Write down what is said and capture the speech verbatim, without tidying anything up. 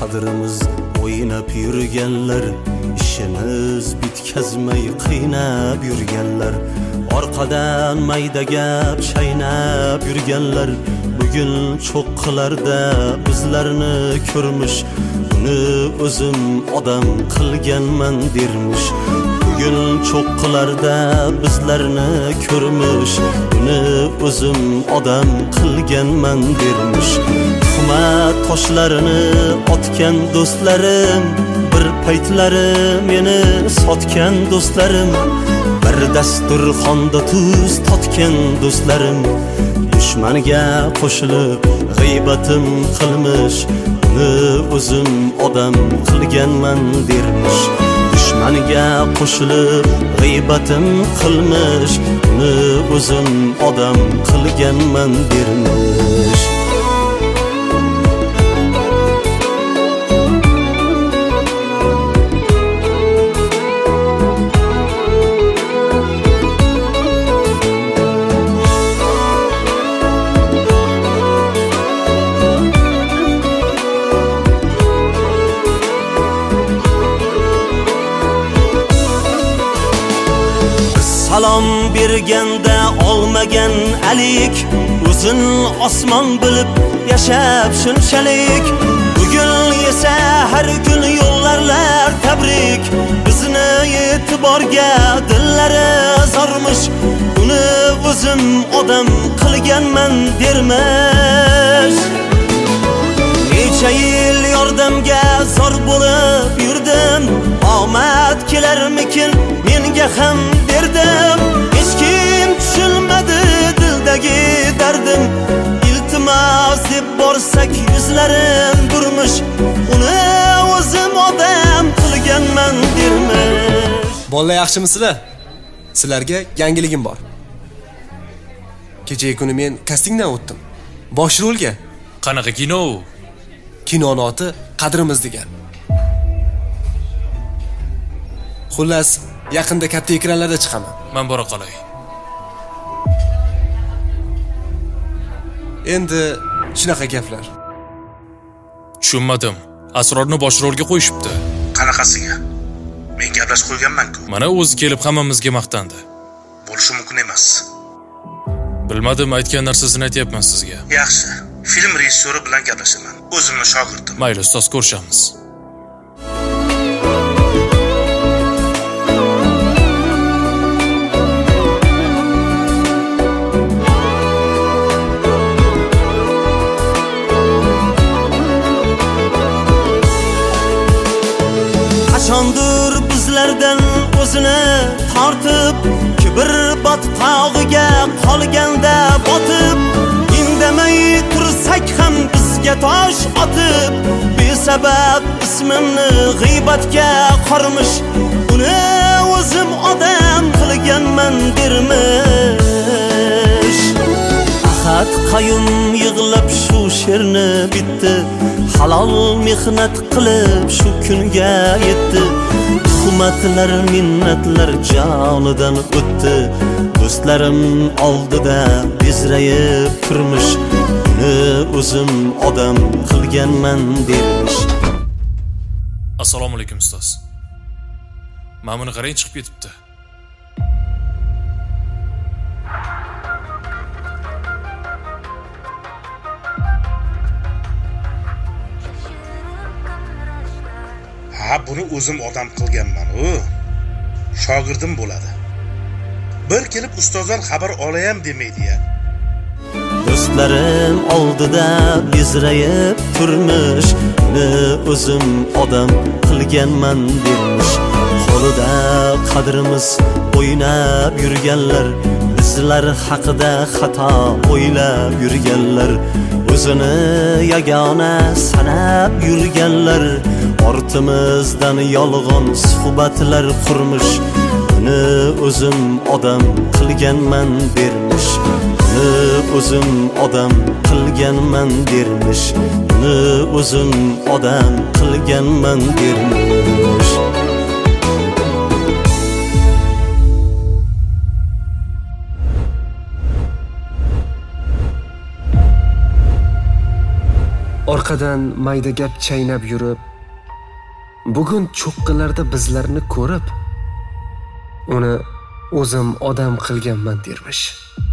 qadrimiz o'ynab yurganlar, ishimiz bitkazmay qiynab yurganlar, orqadan mayda gap chaynab yurganlar, bugun cho'qqilarda bizlarni ko'rmish, buni o'zim odam qilganman dermish. Bugun cho'qqilarda bizlarni ko'rmish, buni o'zim odam qilganman dermish. Tuhmat toshlarini otgan do'stlarim, bir paytlari meni sotgan do'stlarim, bir dasturxonda tuz totgan do'stlarim, dushmanga qo'shilib g'iybatim qilmish, buni o'zim odam qilganman dermish. Dushmanga qo'shilib g'iybatim qilmish, buni o'zim odam qilganman dermish. Salom berganda olmagan alik, uzun osmon bilib yashab shunchalik. Bugun esa har kun yo'llarlar tabrik, bizni e'tiborga dillari zormish, uni o'zim odam qilganman dermish. Necha yil yordamga zor bo'lib yurdim, omad kelarmikin menga ham derdim. Hech kim tushunmadi dildagi dardim, iltimos deb borsak yuzlarim burmish, uni o'zim odam qilganman dermish. Bolalar yaxshimisizlar? Sizlarga yangiligim bor. Kecha kuni men kastingdan o'tdim. Bosh rolga. Qanaqa kino? Kinoning oti Qadrimiz degan. Xullas, yaqinda katta ekranlarda chiqaman. Men bora qolay. Endi shunaqa gaplar. Tushunmadim. Asrorni bosh rolga qo'yishibdi. Qanaqasiga? Men gaplashib qo'yganman-ku. Mana o'zi kelib hammamizga maqtandi. Bo'lishi mumkin emas. Bilmadim, aytgan narsasini aytayapman sizga. Yaxshi. Film rejissyori bilan gaplashaman. O'zimni shogirdim. Mayli, ustoz, ko'rishamiz. Qachondir bizlardan o'zini tortib, kibr botqog'iga qolganda botib, indamay tursak ham bizga tosh otib, besabab ismimni g'iybatga qormish, uni o'zim odam qilganman dermish. Ahad qayum yig'lab shu she'rni bitdi, halol mehnat qilib shu kunga yetdi. Tuhmatlar, minnatlar jonidan o'tdi, do'stlarim oldida bezrayib turmish, uni o'zim odam qilganman dermish. Assalomu alaykum ustoz. Ma'muni qarang, chiqib ketibdi. Ha, buni o'zim odam qilganman-u. Shogirdim bo'ladi. Bir kelib ustozlar xabar olayam demaydi-ya. Do'stlarim oldida bezrayib turmish, uni o'zim odam qilganman dermish. Qo'lida qadrimiz o'ynab yurganlar, bizlar haqida xato o'ylab yurganlar, o'zini yagona sanab yurganlar, ortimizdan yolg'on suhbatlar qurmish, uni o'zim odam qilganman dermish. Uni o'zim odam qilganman dermish, uni o'zim odam qilganman dermish. orqadan mayda gap chaynab yurib, bugun cho'qqilarda bizlarni ko'rib, uni o'zim odam qilganman dermish.